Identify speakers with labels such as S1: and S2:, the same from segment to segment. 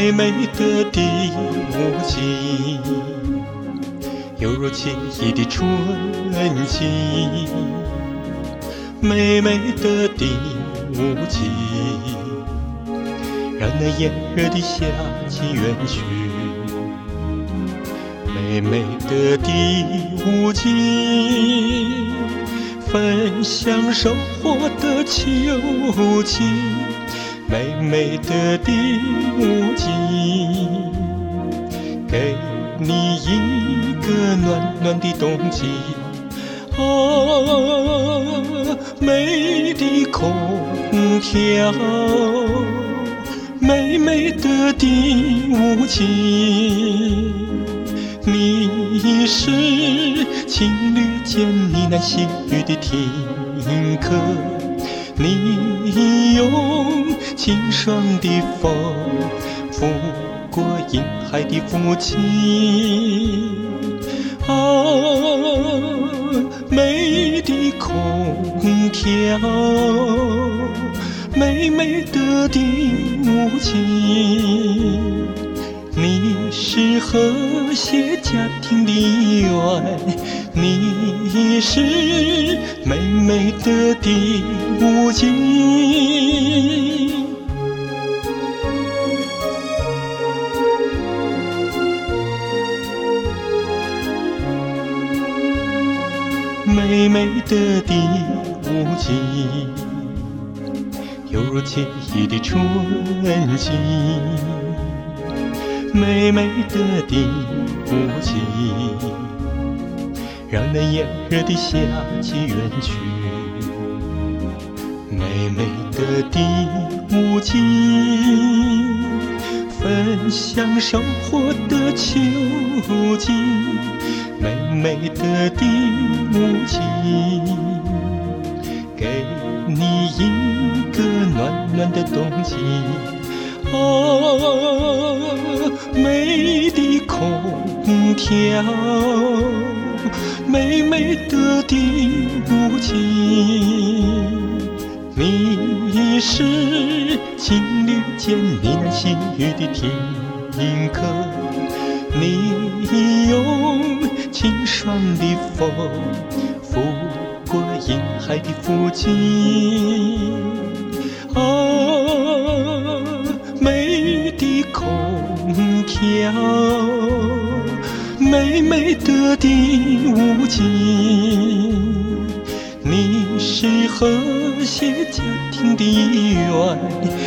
S1: 美美的第五季，犹如记忆的春季，美美的第五季，让那炎热的夏季远去。美美的第五季，分享收获的秋季。美美的第五季，给你一个暖暖的冬季。美的空调，美美的第五季，你是情侣间呢喃细语的听客，你用清爽的风拂过婴孩的腹肌。美的空调，美美的第五季，你是和谐家庭的爱，你是美美的第五季。美美的第五季，犹如记忆的春季，美美的第五季，让那炎热的夏季远去。美美的第五季，分享收获的秋季。美美的第五季，给你一个暖暖的冬季。美的空调，美美的第五季，你是情侣间呢喃细语的听客，你用清爽的风拂过婴孩的腹肌。美的空调，美美的第五季，你是和谐家庭的爱，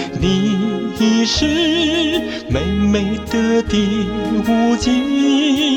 S1: 你是美美的第五季。